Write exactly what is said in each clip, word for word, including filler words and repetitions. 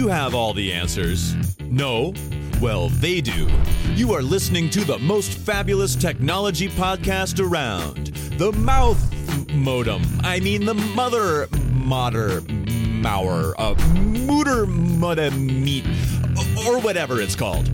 you have all the answers? No? Well, they do. You are listening to the most fabulous technology podcast around. The Mouth Modem. I mean the Mother Moder Mower. Uh, Mooter Modem Meat. Or whatever it's called.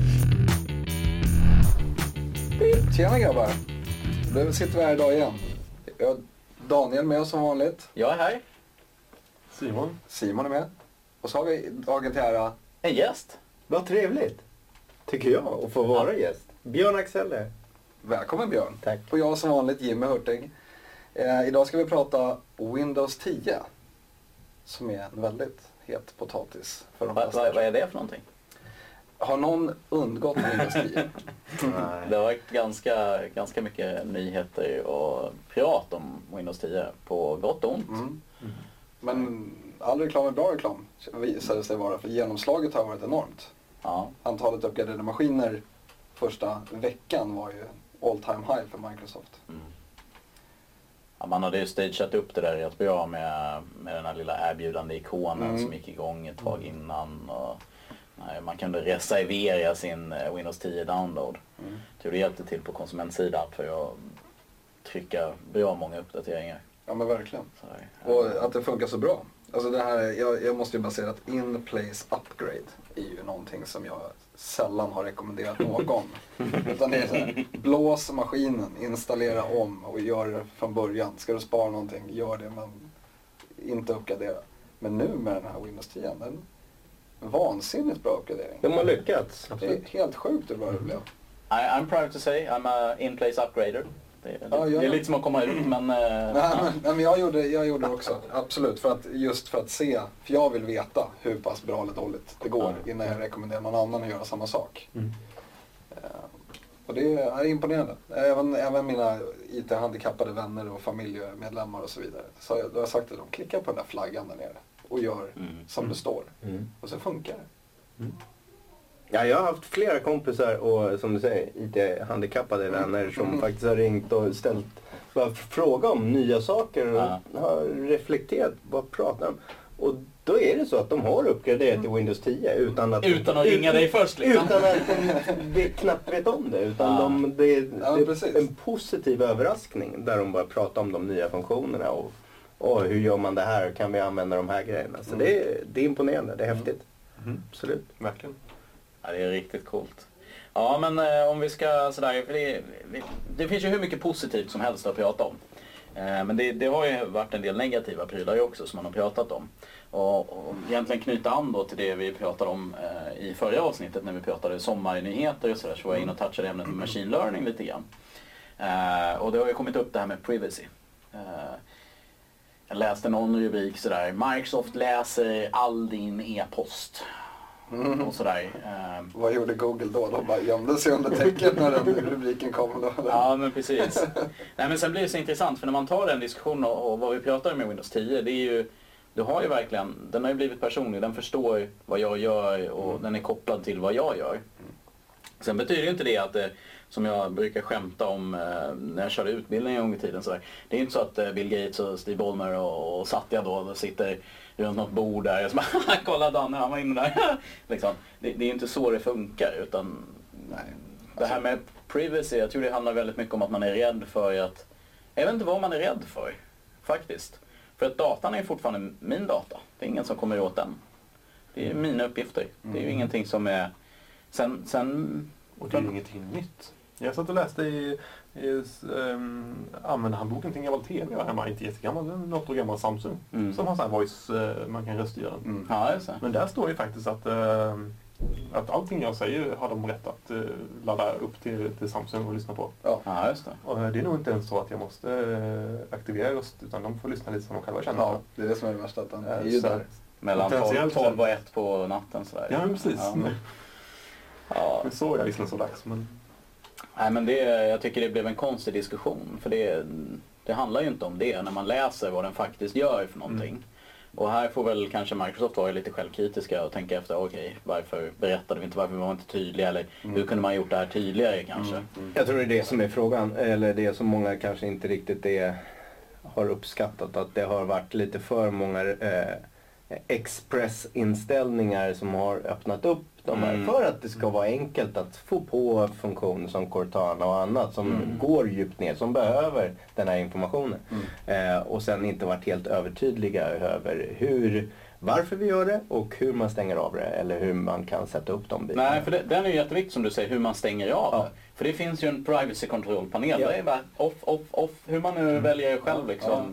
Tjena grabbar. Då sitter vi här idag igen. Jag har Daniel med oss som vanligt. Jag är här. Simon. Simon är med. Och så har vi dagen till ära. En gäst. Vad trevligt. Tycker jag att få vara gäst. Björn Axel här. Välkommen Björn. Tack. Och jag som vanligt Jimmy Hurtig. Eh, idag ska vi prata Windows tio. Som är en väldigt het potatis för de Va, flesta. va, vad är det för någonting? Har någon undgått Windows tio? Det har varit ganska, ganska mycket nyheter och prat om Windows tio på gott och ont. Mm. Mm. Men all reklam är bra reklam, visade sig vara. För genomslaget har varit enormt. Ja. Antalet uppgraderade maskiner första veckan var ju all time high för Microsoft. Mm. Ja, man hade ju stageat upp det där rätt bra med, med den här lilla erbjudande ikonen Mm. som gick igång ett tag innan. Och, nej, man kunde reservera sin Windows tio download. Mm. Jag tror det hjälpte till på konsumentsidan för att trycka bra många uppdateringar. Ja men verkligen. Så här. Och att det funkar så bra. Alltså det här, jag, jag måste ju bara säga att in-place upgrade är ju någonting som jag sällan har rekommenderat någon. Utan det är så här, blås maskinen, installera om och gör det från början. Ska du spara någonting, gör det men inte uppgradera. Men nu med den här Windows tio, den vansinnigt bra uppgradering. De har lyckats. Det är helt sjukt hur bra det blev. I, I'm proud to say I'm a in-place upgrader. Det, det, Ja, jag- det är lite som att komma ut men... eh, Nej, ja. men, nej, men jag gjorde jag gjorde det också, absolut. För att, just för att se, för jag vill veta hur pass bra eller dåligt det går Ja. innan jag rekommenderar någon annan att göra samma sak. Mm. Eh, och det är imponerande. Även, även mina I T-handikappade vänner och familjemedlemmar och så vidare. Så jag, då har jag sagt till dem, klicka på den där flaggan där nere och gör Mm. som det står. Mm. Och så funkar det. Ja, jag har haft flera kompisar och som du säger, I T-handikappade vänner som faktiskt har ringt och ställt bara fråga om nya saker och Ja. har reflekterat, vad pratar de om? Och då är det så att de har uppgraderat till Windows tio utan att... Utan att ringa dig först liksom. Utan att de vet, knappt vet om det. Utan Ja. de, det, är, Ja, det precis. är en positiv överraskning där de bara pratar om de nya funktionerna och, och hur gör man det här, kan vi använda de här grejerna. Så Mm. det, är, det är imponerande, det är häftigt. Mm. Absolut. Verkligen. Ja, det är riktigt coolt. Ja, men eh, om vi ska sådär, för det, det, det finns ju hur mycket positivt som helst att prata om. Eh, men det, det har ju varit en del negativa prylar ju också som man har pratat om. Och, och egentligen knyta an då till det vi pratade om eh, i förra avsnittet när vi pratade sommarnyheter och sådär, så var jag in och touchade ämnet med machine learning lite grann. Eh, och det har ju kommit upp det här med privacy. Eh, jag läste någon rubrik sådär, Microsoft läser all din e-post. Mm. Och sådär. Eh, Vad gjorde Google då? De bara gömde sig under täcket när den rubriken kom. Då. Ja, men precis. Nej, men sen blir det så intressant för när man tar den diskussionen och, och vad vi pratar med Windows tio, det är ju, du har ju verkligen, den har ju blivit personlig, den förstår vad jag gör och Mm. den är kopplad till vad jag gör. Sen betyder ju inte det att det, som jag brukar skämta om eh, när jag körde utbildning en gång i tiden, så där, det är inte så att eh, Bill Gates och Steve Ballmer och, och Satya då, då sitter runt något bord där och så bara, kolla Danne, han var inne där. liksom. det, det är inte så det funkar, utan Nej. det här med privacy, jag tror det handlar väldigt mycket om att man är rädd för att... Jag vet inte vad man är rädd för, faktiskt. För att datan är fortfarande min data. Det är ingen som kommer åt den. Det är mina uppgifter. Det är ju Mm. ingenting som är... Sen... sen Och det är ju ingenting nytt. Jag satt och läste i, i um, användarhandboken till en gammal T V jag hemma, inte jättegammal, något år gammal Samsung. Mm. Som har sån här voice, uh, man kan röststyra. Mm. Ja, just det. Men där står ju faktiskt att, uh, att allting jag säger har de rätt att uh, ladda upp till, till Samsung och lyssna på. Ja, just det. Och uh, det är nog inte ens så att jag måste uh, aktivera röst, utan de får lyssna lite som de själva känner. Ja, det är det som är det värsta. Att den är ju Så där. att- Mellan tolv, Potentiellt tolv och ett på natten sådär. Ja, men precis. Ja. Ja. Det såg jag visserligen så dags, men... Nej, men det, jag tycker det blev en konstig diskussion. För det, det handlar ju inte om det när man läser vad den faktiskt gör för någonting. Mm. Och här får väl kanske Microsoft vara lite självkritiska och tänka efter, okej, okay, varför berättade vi inte, varför var vi inte tydliga, eller Mm. hur kunde man gjort det här tydligare kanske? Mm. Mm. Jag tror det är det som är frågan, eller det som många kanske inte riktigt är, har uppskattat, att det har varit lite för många eh, Express-inställningar som har öppnat upp de här Mm. för att det ska vara enkelt att få på funktioner som Cortana och annat som Mm. går djupt ner, som behöver den här informationen. Mm. Eh, och sen inte varit helt övertydliga över hur, varför vi gör det och hur man stänger av det eller hur man kan sätta upp de bitarna. Nej, för det, den är ju jätteviktigt som du säger, hur man stänger av. Ja. För det finns ju en privacy control-panel. Ja. Det är bara off, off, off. Hur man nu väljer själv liksom.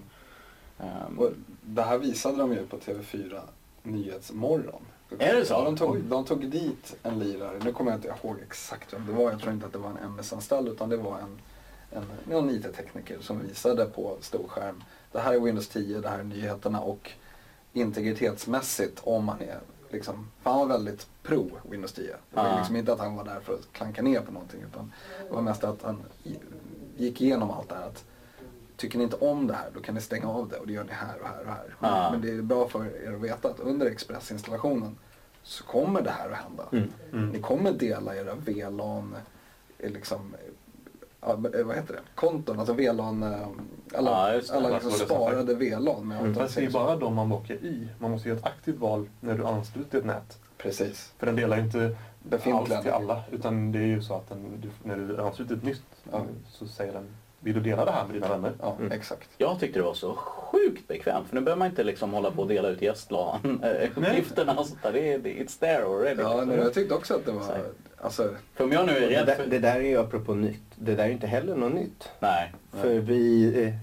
Um, Och det här visade de ju på T V fyra Nyhetsmorgon. Är det så? Ja, de tog, de tog dit en lirare, nu kommer jag inte ihåg exakt vem det var, jag tror inte att det var en M S-anställd utan det var en, en, en I T-tekniker som visade på storskärm. Det här är Windows tio, det här är nyheterna och integritetsmässigt om man är liksom, för han var väldigt pro Windows tio. Det var Ah. liksom inte att han var där för att klanka ner på någonting utan det var mest att han i- gick igenom allt det här. Att, tycker ni inte om det här, då kan ni stänga av det och det gör ni här och här och här. Ah. Men det är bra för er att veta att under Express-installationen så kommer det här att hända. Mm. Mm. Ni kommer dela era V LAN, eh, liksom, ja, eh, vad heter det? Konton, alltså V LAN, eh, alla, Ja, just det. alla liksom Vad var det som sparade V LAN med Mm. Fast det är automatisering. bara de man bockar i. Man måste göra ett aktivt val när du ansluter till ett nät. Precis. För den delar ju inte Befintliga allt till alla. Utan det är ju så att den, du, när du ansluter ett nytt Ja. så säger den, vill du dela det här med dina vänner? Ja, Mm. exakt. jag tyckte det var så sjukt bekvämt. För nu behöver man inte liksom hålla på och dela ut gästlan-uppgifterna och sånt där. Det är, det, it's there already. Ja, nej, jag tyckte också att det var, Så. alltså, För om jag nu är Det rädd där, för... det där är ju apropå nytt. Det där är inte heller något nytt. Nej. För vi eh,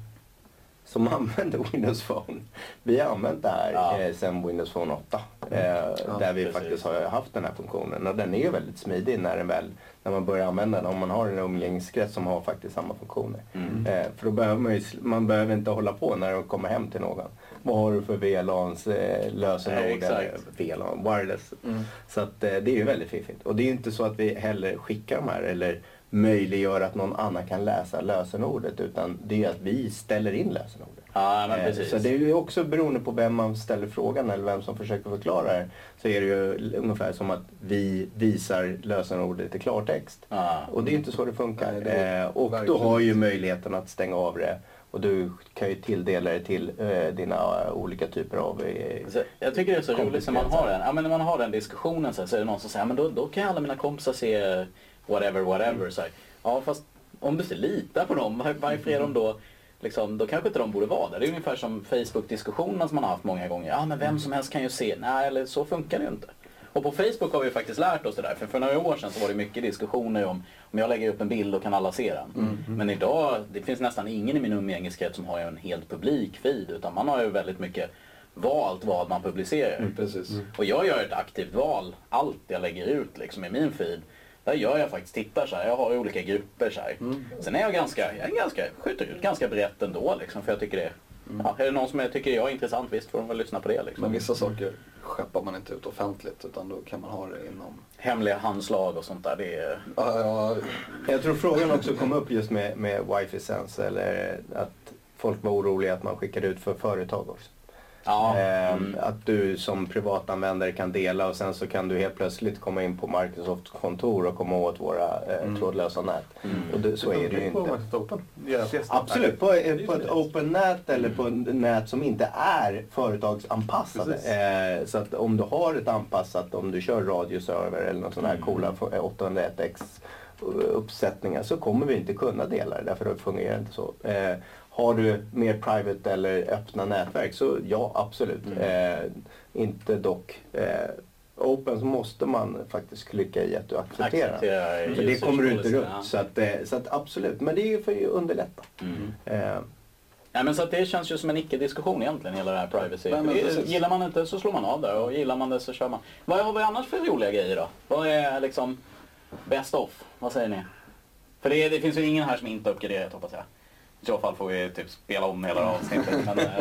som använder Windows Phone, vi har använt det här Ja. eh, sedan Windows Phone åtta. Eh, där vi precis. faktiskt har haft den här funktionen. Och den är ju väldigt smidig när, den väl, när man börjar använda den. Om man har en umgängeskrets som har faktiskt samma funktioner. Mm. Eh, för då behöver man ju, man behöver inte hålla på när de kommer hem till någon. Vad har du för V LANs eh, lösenord Nej, exakt. eller V LAN, wireless. mm. Så att, eh, det är ju väldigt fiffigt. Och det är ju inte så att vi heller skickar de här eller möjliggör att någon annan kan läsa lösenordet. Utan det är att vi ställer in lösenordet. Ja, men Eh, precis. Så det är ju också beroende på vem man ställer frågan eller vem som försöker förklara det. Så är det ju ungefär som att vi visar lösenordet i klartext. Ja. Och det är inte så det funkar. Nej, det är eh, och verkligen du har ju inte. möjligheten att stänga av det. Och du kan ju tilldela det till eh, dina olika typer av... Eh, Så jag tycker det är så roligt när man komplicerat. har den, ja, men när man har den diskussionen så, här, så är det någon som säger men då, då kan alla mina kompisar se whatever, whatever. Så här. Ja, fast om du inte litar på dem, var, varför är de då liksom, då kanske inte de borde vara där. Det är ungefär som Facebook-diskussionerna som man har haft många gånger. Ja, men vem som helst kan ju se. Nej, eller så funkar det ju inte. Och på Facebook har vi faktiskt lärt oss det där. För för några år sedan så var det mycket diskussioner om om jag lägger upp en bild då kan alla se den. Mm. Men idag, det finns nästan ingen i min umgängeskrets som har en helt publik feed. Utan man har ju väldigt mycket valt vad man publicerar. Mm, precis. Och jag gör ett aktivt val, allt jag lägger ut liksom i min feed. Där gör jag faktiskt, tittar så här, jag har olika grupper så här. Mm. Sen är jag ganska, jag är ganska, skjuter ut ganska brett ändå liksom, för jag tycker det. Ja, är det någon som jag tycker jag är intressant, visst får de väl lyssna på det liksom. Men vissa saker skeppar man inte ut offentligt utan då kan man ha det inom... Hemliga handslag och sånt där, det är... Ja, ja, Jag tror frågan också kom upp just med, med Wi-Fi Sense eller att folk var oroliga att man skickade ut för företag också. Ja, Ehm, mm. Att du som privatanvändare kan dela och sen så kan du helt plötsligt komma in på Microsofts kontor och komma åt våra eh, Mm. trådlösa nät. Mm. Och det, så är det ju På inte. Microsoft Open. Deras gäster. Absolut, på, är ju på ett det. open nät eller på ett nät som inte är företagsanpassade. Precis. Eh, så att om du har ett anpassat, om du kör radioserver eller någon sån här Mm. coola åttahundraett X uppsättningar så kommer vi inte kunna dela det därför det fungerar inte så. Eh, har du mer private eller öppna nätverk så ja, absolut. Mm. Eh, inte dock eh, open så måste man faktiskt klicka i att du accepterar. Acceptera För det users kommer du inte policy, runt. ja. Så, att, eh, så att absolut, men det är ju för att underlätta. Mm. Eh, Nej, men så att det känns ju som en icke-diskussion egentligen, hela det här privacy. Nej, men Det- precis. Gillar man inte så slår man av där och gillar man det så kör man. Vad har vi annars för roliga grejer då? Vad är liksom best of? Vad säger ni? För det, det finns ju ingen här som inte har uppgraderat hoppas jag. I så fall får vi typ spela om hela avsnittet. Men, eh,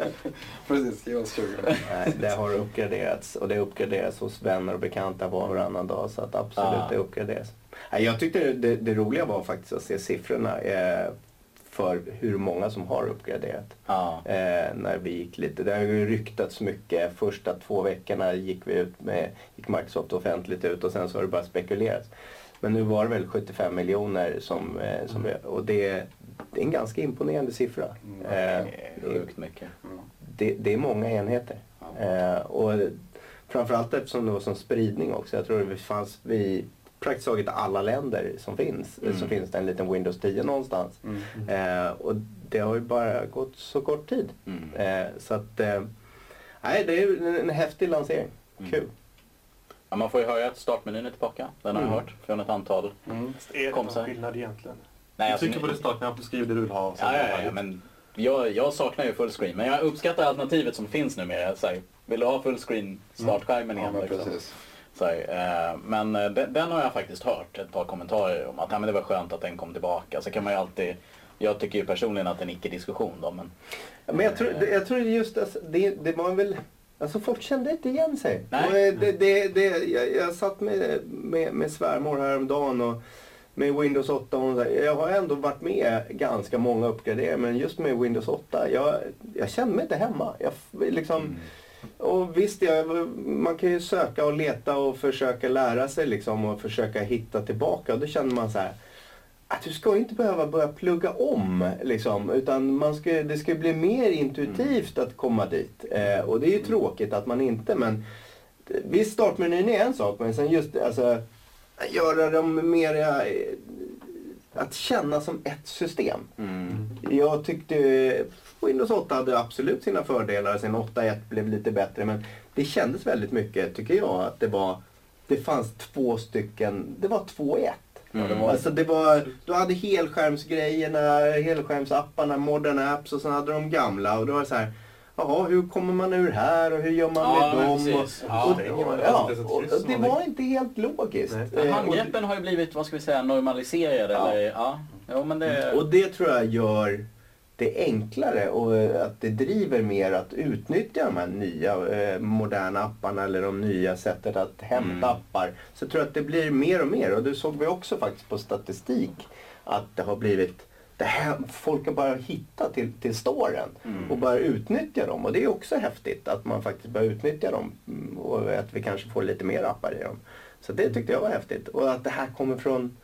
precis. Ge oss tjugo. Nej, det har uppgraderats och det uppgraderas hos vänner och bekanta var och varannan dag så att absolut Ah. det uppgraderas. Nej, jag tyckte det, det roliga var faktiskt att se siffrorna eh, för hur många som har uppgraderat. ja. Eh, när vi gick lite, det har ju ryktats mycket. Första två veckorna gick vi ut med, gick Microsoft offentligt ut och sen så har det bara spekulerats. Men nu var det väl sjuttiofem miljoner som, eh, som vi, och det, det är en ganska imponerande siffra. Mm. Eh, Det är sjukt mycket. Mm. det, det är många enheter. Ja. Eh, och framförallt eftersom det var som spridning också. Jag tror det fanns vid praktiskt taget alla länder som finns. Mm. Så finns det en liten Windows tio någonstans. Mm. Eh, och det har ju bara gått så kort tid. Mm. Eh, så att, eh, nej, det är en, en häftig lansering. Mm. Kul. Ja, man får ju höra att startmenyn är tillbaka. Den har jag mm. hört från ett antal mm. Är det kompisar. någon skillnad egentligen? Nej, du alltså, trycker på det startknapp, du skriver det du vill ha. Ja, ja, ja, men jag, jag saknar ju fullscreen. Men jag uppskattar alternativet som finns numera. Så här, vill du ha fullscreen startskärmen igen? Mm. Ja, men liksom. precis. Så här, eh, men den, den har jag faktiskt hört ett par kommentarer om. Att ja, men det var skönt att den kom tillbaka. Så kan man ju alltid... Jag tycker ju personligen att det är en icke-diskussion då, men... Men jag tror, jag tror just alltså, det, det var väl... Alltså folk kände inte igen sig. Nej. Det, det, det, jag, jag satt med, med, med svärmor häromdagen och med Windows åtta. Och så, jag har ändå varit med ganska många uppgraderingar, men just med Windows åtta, jag, jag kände mig inte hemma. Jag, liksom, mm. Och visst, jag, man kan ju söka och leta och försöka lära sig liksom, och försöka hitta tillbaka. Och då känner man så här... Att du ska inte behöva börja plugga om, liksom, utan man ska, det ska bli mer intuitivt att komma dit. Eh, och det är ju tråkigt att man inte, men visst, startmenyn är en sak, men sen just alltså, göra dem mer, eh, att känna som ett system. Mm. Jag tyckte Windows åtta hade absolut sina fördelar, sen åtta punkt ett blev lite bättre, men det kändes väldigt mycket, tycker jag, att det var, det fanns två stycken, det var två i ett. Mm. Ja, det var... Alltså det var, du hade helskärmsgrejerna, helskärmsapparna, modern apps, och sen hade de gamla, och det var så här, jaha, hur kommer man ur här och hur gör man ja, med dem? Och, ja, och, och, ja, och, och det var inte helt logiskt. Nej. Handgreppen har ju blivit, vad ska vi säga, normaliserade. Ja. Eller, ja. Ja, men det... Och det tror jag gör det enklare, och att det driver mer att utnyttja de här nya eh, moderna apparna, eller de nya sättet att hämta mm. appar. Så jag tror att det blir mer och mer, och det såg vi också faktiskt på statistik, att det har blivit, det här, folk har bara hittat till, till storen mm. och bara utnyttja dem, och det är också häftigt att man faktiskt börjar utnyttja dem, och att vi kanske får lite mer appar i dem. Så det tyckte jag var häftigt, och att det här kommer från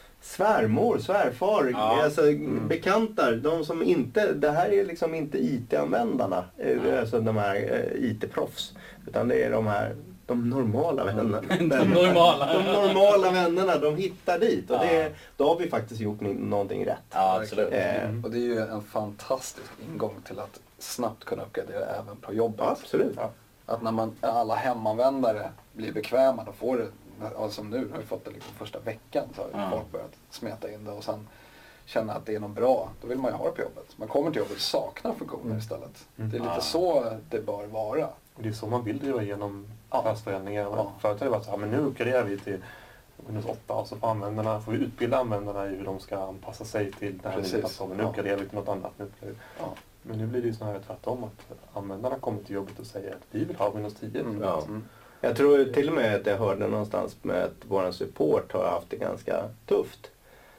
svärmor, svärfar, ja. Alltså mm. bekantar, de som inte, det här är liksom inte I T-användarna, mm. alltså de här uh, I T-proffs, utan det är de här, de normala vännerna. de normala. de normala vännerna, de hittar dit, och ja. det, då har vi faktiskt gjort någonting rätt. Ja, absolut. Mm. Och det är ju en fantastisk ingång till att snabbt kunna uppgradera även på jobbet. Ja, absolut. Ja. Att när man, alla hemanvändare blir bekväma, då får det, alltså som nu har vi fått det liksom första veckan, så har mm. folk börjat smeta in det, och sen känna att det är något bra, då vill man ju ha det på jobbet. Man kommer till jobbet och saknar funktioner mm. istället. Mm. Det är lite ah. så det bör vara. Och det är så man vill driva igenom affärsförändringar. Ja. Förut har det varit så här, men nu uppgraderar vi till Windows åtta, och så får användarna, får vi utbilda användarna i hur de ska anpassa sig till det här nya plattformen. Nu uppgraderar vi till något annat. Nu ja. Men nu blir det ju snarare tvärtom, att användarna kommer till jobbet och säger att vi vill ha Windows tio. Mm. Ja. Mm. Jag tror till och med att jag hörde någonstans med att vår support har haft det ganska tufft.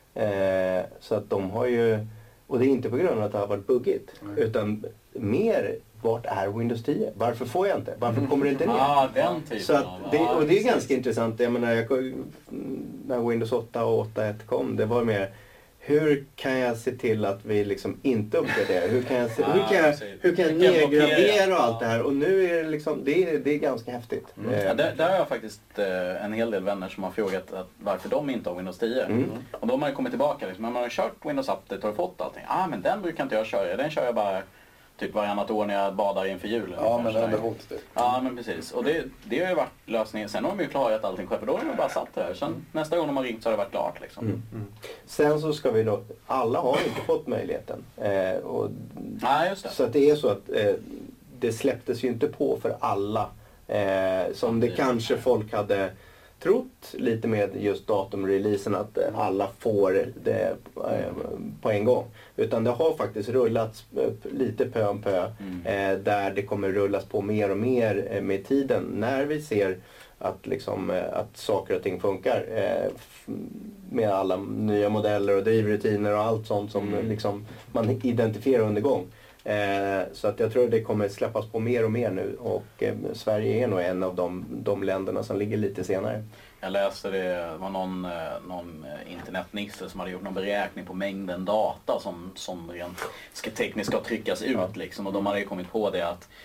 Eh, så att de har ju, och det är inte på grund av att det har varit buggigt, mm. utan mer, vart är Windows tio? Varför får jag inte? Varför kommer det inte ner? Ja, den typen så att det, och det är ganska intressant. Jag menar, jag, när Windows åtta och åtta punkt ett kom, det var mer, hur kan jag se till att vi liksom inte uppgraderar? Hur kan jag, se, hur kan jag, hur kan jag nedgradera och allt det här? Och nu är det liksom, det är, det är ganska häftigt. Mm. Ja, där, där har jag faktiskt eh, en hel del vänner som har frågat att varför de inte har Windows tio. Mm. Och de har ju kommit tillbaka liksom, man har kört Windows Update och fått allting. Ah, men den brukar inte jag köra, den kör jag bara typ varannat år när jag badar inför julen. Ja, men den är hot typ. Ja, men precis. Och det, det har ju varit lösningen. Sen har de ju klarat allting själv, för då har de bara satt det här. Sen mm. nästa gång de har ringt så har det varit klart liksom. Mm. Mm. Sen så ska vi då, alla har inte fått möjligheten. Eh, och, ja, just det. Så att det är så att eh, det släpptes ju inte på för alla. Eh, som det kanske folk hade trott lite med just datumreleasen, att alla får det eh, på en gång. Utan det har faktiskt rullats lite pö om pö, mm. eh, där det kommer rullas på mer och mer eh, med tiden. När vi ser att, liksom, eh, att saker och ting funkar eh, med alla nya modeller och drivrutiner och allt sånt som mm. liksom, man identifierar under gång. Eh, så att jag tror att det kommer släppas på mer och mer nu, och eh, Sverige är nog en av de, de länderna som ligger lite senare. Jag läste det, det var någon, någon internetnisse som hade gjort någon beräkning på mängden data som, som rent ska, tekniskt ska tryckas ut liksom, och de hade ju kommit på det att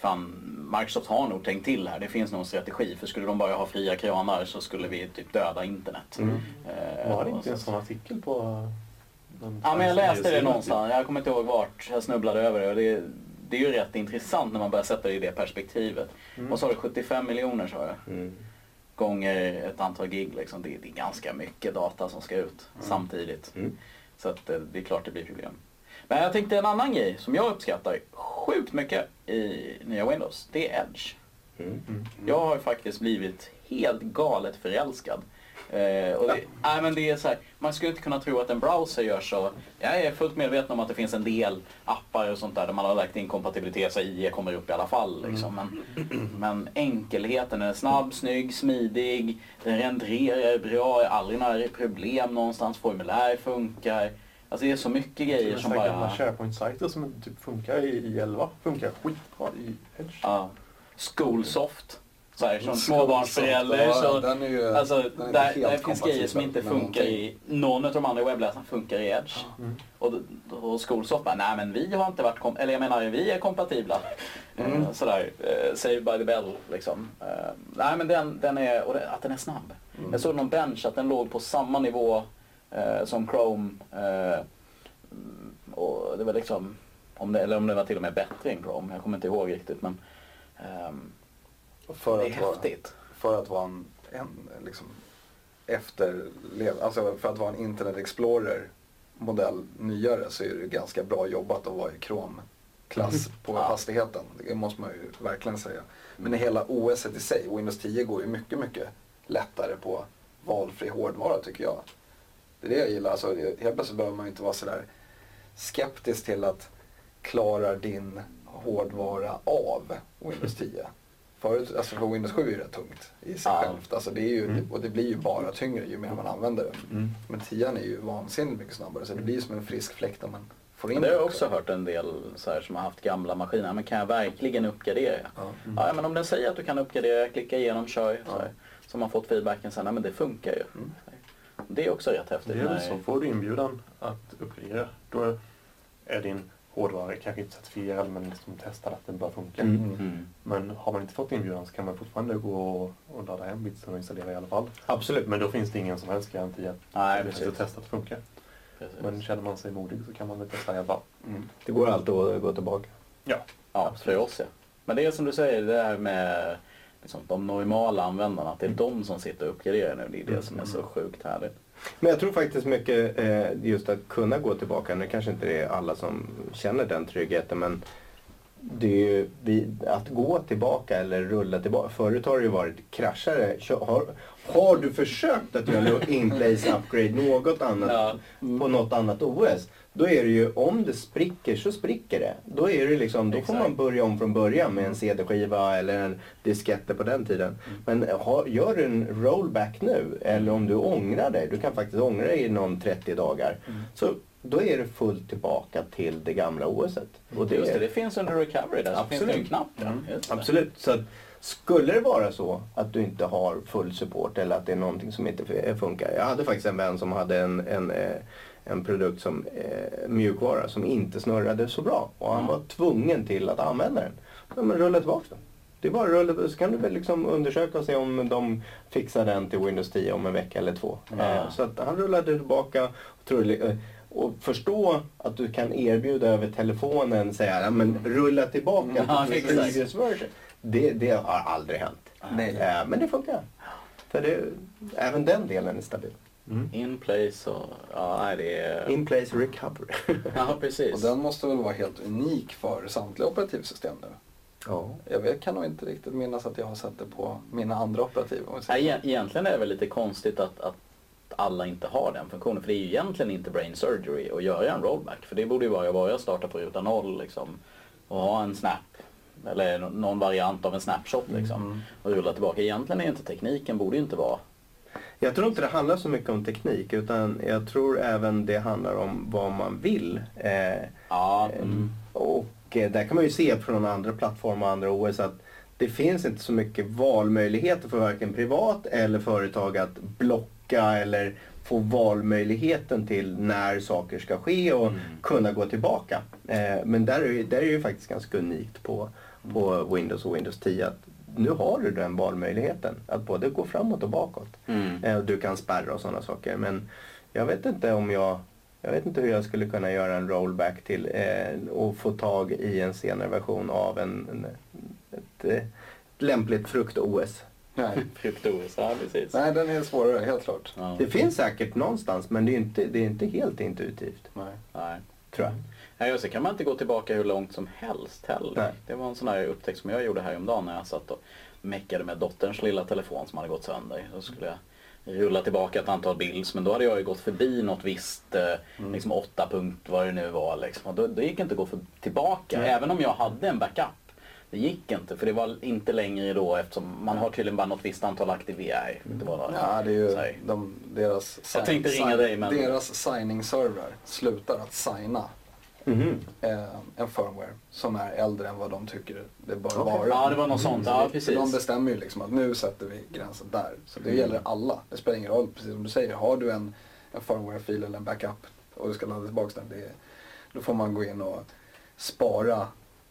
fan, Microsoft har nog tänkt till här. Det finns någon strategi. För skulle de bara ha fria kranar så skulle vi typ döda internet. Mm. Eh, Var det inte en sån artikel på... Ja, men jag läste det någonstans. Jag kommer inte ihåg vart. Jag snubblade över det. Och det, det är ju rätt intressant när man börjar sätta det i det perspektivet. Mm. Och så har du sjuttiofem miljoner, sa jag. Mm. Gånger ett antal gig. Liksom. Det, det är ganska mycket data som ska ut mm. samtidigt. Mm. Så att, det är klart det blir problem. Men jag tänkte en annan grej som jag uppskattar sjukt mycket i nya Windows. Det är Edge. Mm. Mm. Jag har faktiskt blivit helt galet förälskad. Eh, och det, nej, men det är så här, man skulle inte kunna tro att en browser gör så. Jag är fullt medveten om att det finns en del appar och sånt där, där man har lagt in kompatibilitet så I E kommer upp i alla fall. Liksom. Men, men enkelheten är snabb, snygg, smidig. Den renderar bra, är aldrig några problem någonstans. Formulär funkar. Alltså det är så mycket grejer som bara... Gamla SharePoint-sajter som typ funkar i elva funkar skitbra i Edge. Ja. Schoolsoft. Så här, som småbarnsförälder. Så, den är ju, alltså, den är där, där finns grejer som inte funkar i... Någon av de andra webbläsarna funkar i Edge. Mm. Och, och Schoolsoft bara, nej men vi har inte varit... Kom- eller jag menar, vi är kompatibla. Mm. Sådär, uh, save by the bell liksom. Uh, nej men den, den är... Och det, att den är snabb. Mm. Jag såg någon bench att den låg på samma nivå uh, som Chrome. Uh, och det var liksom... Om det, eller om det var till och med bättre än Chrome. Jag kommer inte ihåg riktigt men... Um, För det är att häftigt. Vara, för att vara en, en liksom efterlev, alltså för att vara en Internet Explorer modell nyare så är det ganska bra jobbat att vara i Chrome-klass på ja. hastigheten. Det måste man ju verkligen säga. Men hela O S i sig, Windows tio går ju mycket, mycket lättare på valfri hårdvara tycker jag. Det är det jag gillar. Alltså, helt plötsligt behöver man inte vara sådär skeptisk till att klarar din hårdvara av Windows tio. Förut, alltså för Windows sju är det tungt i sig ja. självt. Alltså det är ju, mm. och det blir ju bara tyngre ju mer man använder den. Mm. Men tio är ju vansinnigt mycket snabbare så det blir som en frisk fläkt när man får in det. Det har jag också. också hört en del så här, som har haft gamla maskiner. Men kan jag verkligen uppgradera? Ja. Mm. Ja, men om den säger att du kan uppgradera, klicka igenom, kör. Så, här, så man fått feedbacken sen, nej men det funkar ju. Mm. Det är också rätt häftigt. Det är så, får du inbjudan att uppgradera. Då är din hårdvara kanske inte certifierad men liksom testar att den bara funkar. Mm. Mm. Men har man inte fått inbjudan så kan man fortfarande gå och, och ladda hem bitsen och installera i alla fall. Absolut. Men då finns det ingen som helst garanti att Nej, det är testat att funka. Precis. Men känner man sig modig så kan man väl testa i alla fall. Mm. Det går alltid att gå tillbaka. Ja, ja för oss ja. Men det är som du säger, det här med liksom, de normala användarna, att det är mm. de som sitter och uppgraderar nu. Det är det mm. som är så sjukt härligt. Men jag tror faktiskt mycket eh, just att kunna gå tillbaka. Nu kanske inte det är alla som känner den tryggheten men det är ju vi, att gå tillbaka eller rulla tillbaka. Förut har det ju varit kraschare. Har, har du försökt att göra in-place upgrade något annat ja. mm. på något annat O S? Då är det ju, om det spricker så spricker det. Då är det liksom, då får man börja om från början med en C D-skiva eller en diskette på den tiden. Mm. Men ha, gör du en rollback nu, eller om du ångrar dig, du kan faktiskt ångra dig i någon trettio dagar. Mm. Så då är det fullt tillbaka till det gamla O S-et. Och det, Just det, det finns under recovery där, så finns det en knapp. Ja. Mm. Absolut, så att skulle det vara så att du inte har full support eller att det är någonting som inte funkar. Jag hade faktiskt en vän som hade en, en en produkt som eh, mjukvara som inte snurrade så bra och han var tvungen till att använda den. Ja, men rulla tillbaka den. Det är bara rulla, så kan du väl liksom undersöka och se om de fixar den till Windows tio om en vecka eller två. Mm. Eh, så att han rullade tillbaka och, tror, och förstå att du kan erbjuda över telefonen säga ja, men rulla tillbaka ja, till previous version. Det, det har aldrig hänt. Nej. Eh, men det funkar. För det, även den delen är stabil. Mm. In place och ja, det är... In place recovery. Ja, precis. Och den måste väl vara helt unik för samtliga operativsystem nu. Ja. Jag vet, kan nog inte riktigt minnas att jag har sett det på mina andra operativ. Nej, egentligen är det väl lite konstigt att, att alla inte har den funktionen. För det är ju egentligen inte brain surgery att göra en rollback. För det borde ju vara att börja starta på ruta noll liksom, och ha en snap. Eller någon variant av en snapshot liksom. Mm. Och rulla tillbaka. Egentligen är inte tekniken, borde ju inte vara. Jag tror inte det handlar så mycket om teknik utan jag tror även det handlar om vad man vill. Eh, ja. Mm. Och eh, där kan man ju se från andra plattformar och andra O S att det finns inte så mycket valmöjligheter för varken privat eller företag att blocka eller få valmöjligheten till när saker ska ske och mm. kunna gå tillbaka. Eh, men där är, det, där är det ju faktiskt ganska unikt på, på Windows och Windows tio att nu har du den valmöjligheten att både gå framåt och bakåt. Mm. Eh, du kan spärra och sådana saker. Men jag vet inte om jag Jag vet inte hur jag skulle kunna göra en rollback till eh, och få tag i en senare version av en, en, ett, ett lämpligt frukt-O S. Nej, frukt-O S, ja precis. Nej, den är svårare, helt klart. Ja. Det finns säkert någonstans, men det är inte, det är inte helt intuitivt. Nej. Nej. Tror jag. Nej, just det, kan man inte gå tillbaka hur långt som helst heller. Nej. Det var en sån här upptäckt som jag gjorde häromdagen när jag satt och meckade med dotterns lilla telefon som hade gått sönder. Så skulle jag rulla tillbaka ett antal bilds, men då hade jag ju gått förbi något visst eh, mm. liksom åtta punkt vad det nu var liksom. Och då, då gick det inte att gå för, tillbaka, mm. även om jag hade en backup. Det gick inte, för det var inte längre då eftersom man har tydligen bara något visst antal aktiverar. Det var ja, det är ju de, deras, jag tänkte ringa dig, men deras signing-servrar slutar att signa mm. eh, en firmware som är äldre än vad de tycker det bör okay. vara. Ja, det var något sånt. Ja, precis. De bestämmer ju liksom att nu sätter vi gränsen där. Så det mm. gäller alla. Det spelar ingen roll, precis som du säger. Har du en, en firmware-fil eller en backup och du ska ladda tillbaka den, det, då får man gå in och spara.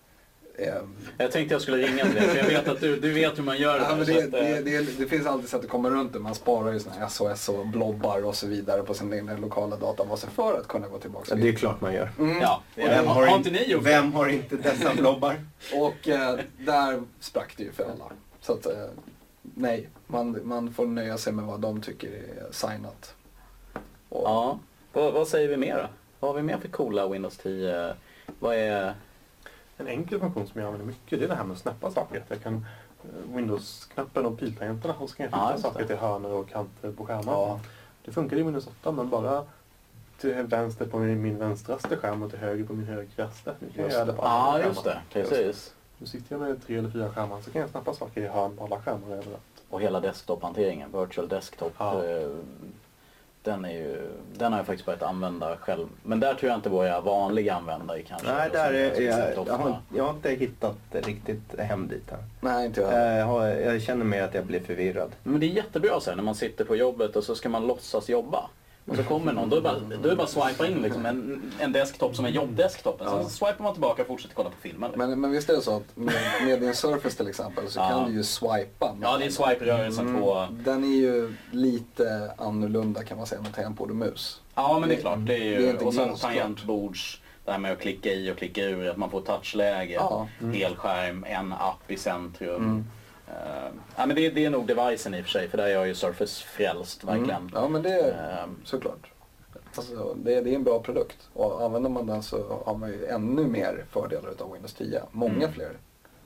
Eh, jag tänkte jag skulle ringa till dig, för jag vet att du, du vet hur man gör det. Ja, men det, så att, det, det, det finns alltid sätt att komma runt det. Man sparar ju såna här S O S och blobbar och så vidare på sin egna lokala databas för att kunna gå tillbaka. Ja, det är klart man gör. Mm. Ja. Vem har, har inte ni gjort Vem har inte dessa blobbar? Och eh, där sprack det ju för alla. Så att, eh, nej, man, man får nöja sig med vad de tycker är signat. Och, ja, vad, vad säger vi mer då? Vad har vi mer för coola Windows tio? Vad är... En enkel funktion som jag använder mycket, det är det här med att snappa saker. Jag kan Windows-knappen och piltangenterna och så kan jag flytta ja, saker till hörnor och kanter på skärmen. Ja. Det funkar i Windows åtta, men bara till vänster på min, min vänstraste skärm och till höger på min högraste. Nu kan jag göra det på alla ja, just det. Precis. Nu sitter jag med tre eller fyra skärmar så kan jag snappa saker i hörn på alla skärmar överallt. Och hela desktop-hanteringen, virtual desktop, ja. eh, den, är ju, den har jag faktiskt börjat använda själv. Men där tror jag inte våra vanliga användare kanske. Nej, där är, jag, jag, har, jag har inte hittat riktigt hem dit här. Nej, inte jag. Jag, har, jag känner mer att jag blir förvirrad. Men det är jättebra så här, när man sitter på jobbet och så ska man låtsas jobba. Och så kommer någon, då är det bara, då är det bara swipa in liksom en, en desktop som är jobbdesktopen. Ja. Så swipar man tillbaka och fortsätter kolla på filmen. Liksom. Men, men visst är det så att med, med din Surface till exempel så ja. kan du ju swipa. Ja, det är swipe-rörelsen mm, på... Den är ju lite annorlunda kan man säga med tangentbord och mus. Ja, men det är klart. Det är ju, det är och sen tangentbords, det här med att klicka i och klicka ur, att man får touchläge, ja. mm. helskärm, en app i centrum. Mm. Uh, ja, men det, det är nog devicen i och för sig, för där är jag ju Surface frälst verkligen. Mm. Ja, men det är uh, såklart. Alltså, det, det är en bra produkt och använder man den så har man ju ännu mer fördelar av Windows tio. Många mm. fler.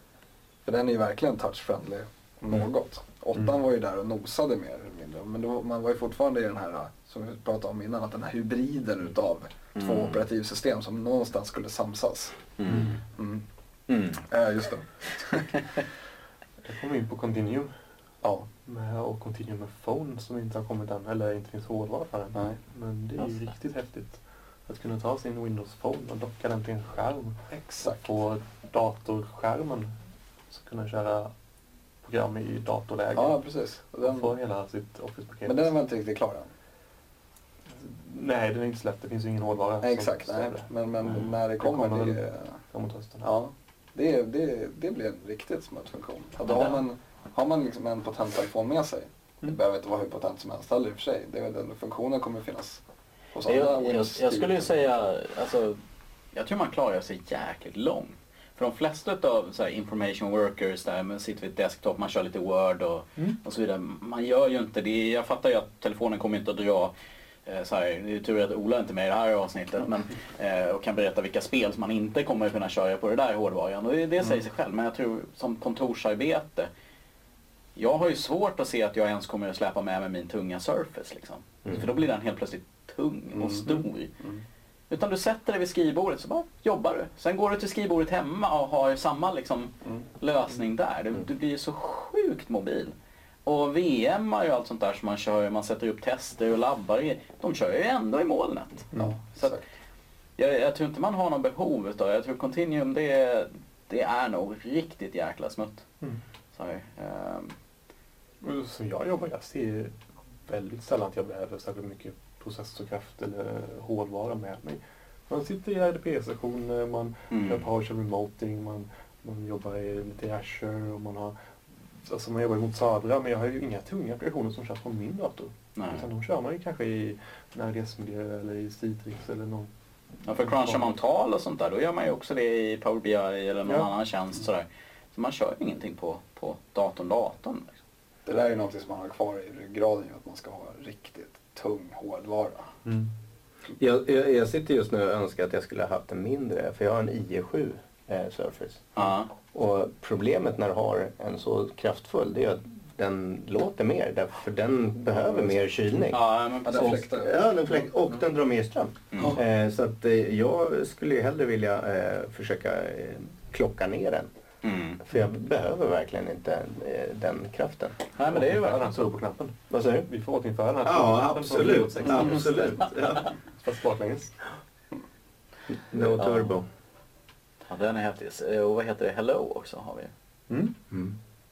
För den är ju verkligen touch-friendly något. Åttan mm. var ju där och nosade mer eller mindre. Men då, man var ju fortfarande i den här, som vi pratade om innan, att den här hybriden utav mm. två operativsystem som någonstans skulle samsas. Mm. Mm. Mm. Äh, just det. Jag kom in på Continuum. Ja. Med, och Continuum med Phone som inte har kommit än, eller inte finns hårdvara för den. Nej. Men det är ju riktigt häftigt. Att kunna ta sin Windows Phone och docka den till en skärm. Exakt. På datorskärmen så kunna köra program i datorläge. Ja, precis. Och den få hela sitt Office-paket. Men den är väl inte riktigt klar än? Nej, den är inte släppt. Det finns ju ingen hårdvara. Nej, exakt. Nej. Men, men mm. när det kommer... Det kommer det, framåt hösten. Ja. Det, det, det blir en riktigt smart funktion. Då har man, har man liksom en potent telefon med sig. Det behöver inte vara hur potent som helst heller i och för sig. Det är, den funktionen kommer finnas hos alla. Jag, jag, jag skulle ju säga, alltså, jag tror man klarar sig jäkligt långt. För de flesta av så här, information workers där man sitter vid ett desktop, man kör lite Word och, mm. och så vidare. Man gör ju inte det. Jag fattar ju att telefonen kommer inte att dra. Så här, det är tur att Ola inte är med i det här avsnittet men, eh, och kan berätta vilka spel som man inte kommer kunna köra på det där hårdvaran. Och det, det säger sig själv, men jag tror som kontorsarbete, jag har ju svårt att se att jag ens kommer att släppa med mig min tunga Surface liksom. Mm. För då blir den helt plötsligt tung och stor. Mm. Mm. Utan du sätter dig vid skrivbordet så bara jobbar du. Sen går du till skrivbordet hemma och har samma liksom, mm. lösning där. Du, du blir så sjukt mobil. Och V M är ju allt sånt där som man kör, man sätter upp tester och labbar i. De kör ju ändå i molnet. Mm. Så att, jag, jag tror inte man har någon behov utav. Jag tror Continuum det, det är nog riktigt jäkla smutt. Mm. Så, um. Så jag jobbar, jag ser väldigt sällan att jag behöver särskilt mycket processorkraft eller hårdvara med mig. Man sitter i R D P-sessioner, man Mm. gör PowerShell remoting, man, man jobbar i, lite i Azure och man har alltså man jobbar mot Sadra, men jag har ju inga tunga applikationer som körs på min dator. Nej. Utan de kör man ju kanske i en R D S-miljö eller i Citrix eller någon. Ja, för crunchar man tal och sånt där, då gör man ju också det i Power B I eller någon Ja. annan tjänst sådär. Så man kör ju ingenting på, på datorn, datorn. Liksom. Det där är något som man har kvar i ryggraden, att man ska ha riktigt tung hårdvara. Mm. Jag, jag, jag sitter just nu och önskar att jag skulle ha haft en mindre, för jag har en I E sju eh, Surface. Ja. Och problemet när du har en så kraftfull, det är att den låter mer, därför den behöver mer kylning. Ja, men Ja, den precis. fläktar. Ja, den fläkt, och den drar mer ström. Mm. Eh, så att eh, jag skulle ju hellre vilja eh, försöka eh, klocka ner den. Mm. För jag behöver verkligen inte eh, den kraften. Nej, men det är ju den här verkligen så. turboknappen. Vad säger du? Vi får återinföra den här Ja, turboknappen från absolut. Windows sexton. Absolut. Ja. Fast baklänges. No Ja. turbo. Ja, den är häftig. Eh, Och vad heter det? Hello också har vi. Mm. Mm.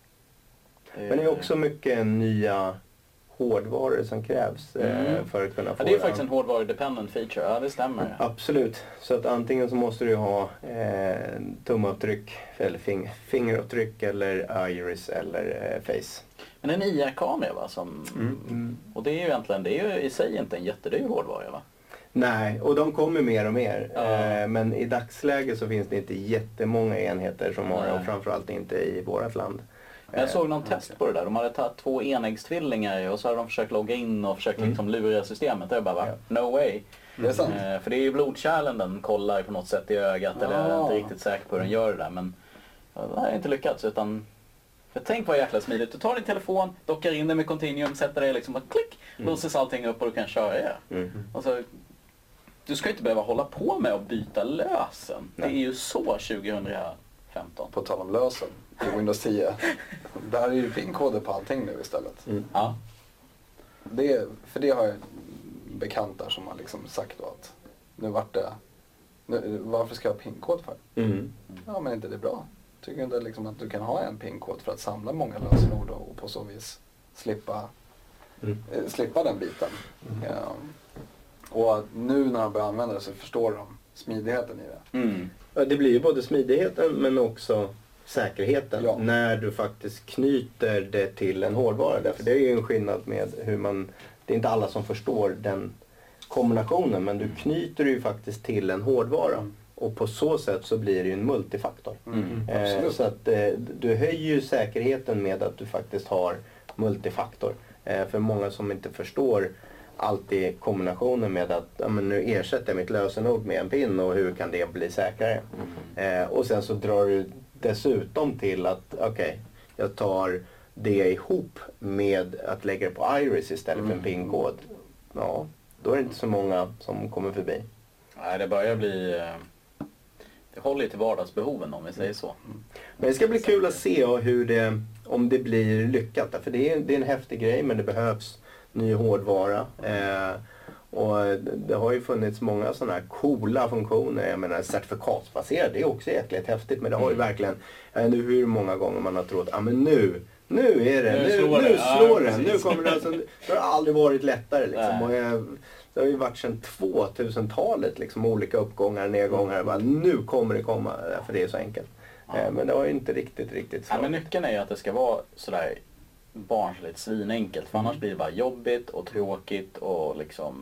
Det Men det är också mycket nya hårdvaror som krävs eh, Mm. för att kunna få Ja, det är den. faktiskt en hårdvaru-dependent feature. Ja, det stämmer. Absolut. Så att antingen så måste du ha eh, tumavtryck eller fing- fingeravtryck eller iris eller eh, face. Men en I R-kamera va? Som, Mm. Och det är ju egentligen, det är ju i sig inte en jättedyr hårdvara va? Nej, och de kommer mer och mer. Ja. Eh, men i dagsläget så finns det inte jättemånga enheter som har det, Nej. och framförallt inte i vårt land. Men jag Eh, såg någon test på det där. De hade tagit två enäggstvillingar och så hade de försökt logga in och försökt Mm. liksom lura systemet. Och jag bara, va? Ja. No way. Det är sant. Eh, för det är ju blodkärlen den kollar på något sätt i ögat. Eller jag är inte Ah. riktigt säker på hur den gör det där. Men ja, det har inte lyckats. Utan, för tänk vad jäkla smidigt. Du tar din telefon, dockar in den med Continuum, sätter det liksom och klick. Mm. Låses allting upp och du kan köra det. Mm. Och så, du ska ju inte behöva hålla på med att byta lösen. Det är Nej. ju så tjugohundrafemton. På tal om lösen i Windows tio. Där är ju pinkoder på allting nu istället. Mm. Ja. Det, för det har jag bekanta som har liksom sagt då att nu vart det, nu, varför ska jag ha pinkod för? Mm. Ja men inte det är bra. Tycker inte liksom att du kan ha en pinkod för att samla många lösenord och, och på så vis slippa, Mm. eh, slippa den biten. Ja. Och nu när de börjar använda det så förstår de smidigheten i det. Mm. Ja, det blir ju både smidigheten men också säkerheten Ja. när du faktiskt knyter det till en hårdvara. Därför det är ju en skillnad med hur man, det är inte alla som förstår den kombinationen, men du knyter det ju faktiskt till en hårdvara. Mm. Och på så sätt så blir det ju en multifaktor. Mm. Eh, Absolut. så att eh, du höjer ju säkerheten med att du faktiskt har multifaktor. Eh, för många som inte förstår alltid kombinationen med att ja, men nu ersätter jag mitt lösenord med en pin och hur kan det bli säkrare. Eh, och sen så drar du dessutom till att okej, okay, jag tar det ihop med att lägga det på iris istället för en pinkod. Ja, då är det inte så många som kommer förbi. Nej, det börjar bli... eh, Det håller ju till vardagsbehoven om vi säger så. Men det ska bli kul att se hur det, om det blir lyckat. För det är, det är en häftig grej, men det behövs ny hårdvara. Eh, och det har ju funnits många sådana här coola funktioner. Jag menar certifikatsbaserad, det är också jäkligt häftigt. Men det har ju verkligen, jag vet inte hur många gånger man har trott, ja ah, men nu, nu är det, Nu nu, slår nu det. slår Ja, det. Nu precis. kommer det alltså, det har aldrig varit lättare liksom. Nej. Och jag, det har ju varit sedan tvåtusentalet liksom olika uppgångar, nedgångar. Bara, nu kommer det komma, för det är så enkelt. Ja. Eh, Men det har ju inte riktigt, riktigt Ja, men slagit. nyckeln är ju att det ska vara sådär barnsligt svinenkelt. För annars blir det bara jobbigt och tråkigt och liksom...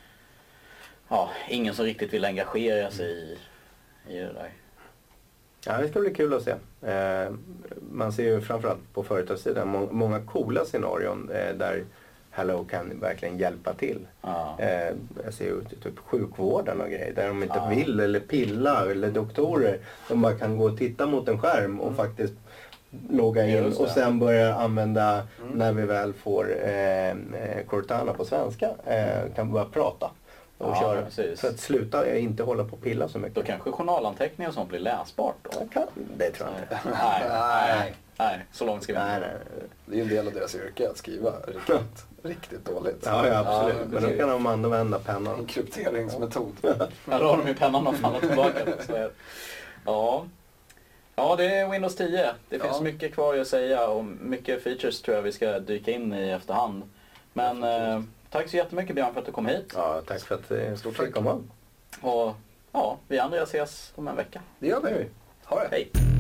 Ja, ingen som riktigt vill engagera sig i, i det där. Ja, det ska bli kul att se. Eh, man ser ju framförallt på företagssidan må- många coola scenarion eh, där Hello kan verkligen hjälpa till. Ja. Eh, jag ser ju typ sjukvården och grejer där de inte Ja. vill eller pilla eller doktorer. De bara kan gå och titta mot en skärm och faktiskt logga in Just det. och sen börja använda Mm. när vi väl får eh, eh, Cortana på svenska. Eh, kan börja prata och Ja, köra. precis. För att sluta inte hålla på och pilla så mycket. Då kanske journalanteckningar och sånt blir läsbart då. Jag kan, det tror jag inte. Nej, nej, nej, så långt ska vi Nej, inte. nej. Det är ju en del av deras yrke att skriva riktigt, riktigt dåligt. Ja, ja absolut. Ja, Men då kan de använda pennan. en krypteringsmetod. Ja, då har de ju pennan och fallit tillbaka. Så är- Ja. Ja, det är Windows tio. Det finns Ja. mycket kvar att säga och mycket features tror jag vi ska dyka in i efterhand. Men eh, tack så jättemycket Björn för att du kom hit. Ja, tack för att du Stort fick tack. komma. Och ja, vi andra ses om en vecka. Det gör vi. Ha det. Hej.